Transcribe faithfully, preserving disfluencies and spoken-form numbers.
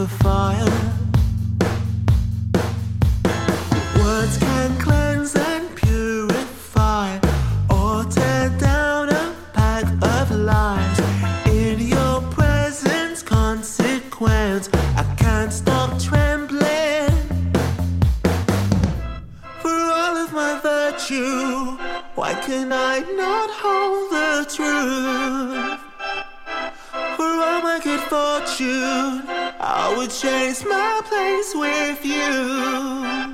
for fire. Words can cleanse and purify, or tear down a pack of lies. In your presence, consequence, I can't stop trembling. For all of my virtue, why can I not hold the truth? For all my good fortune, I would chase my place with you.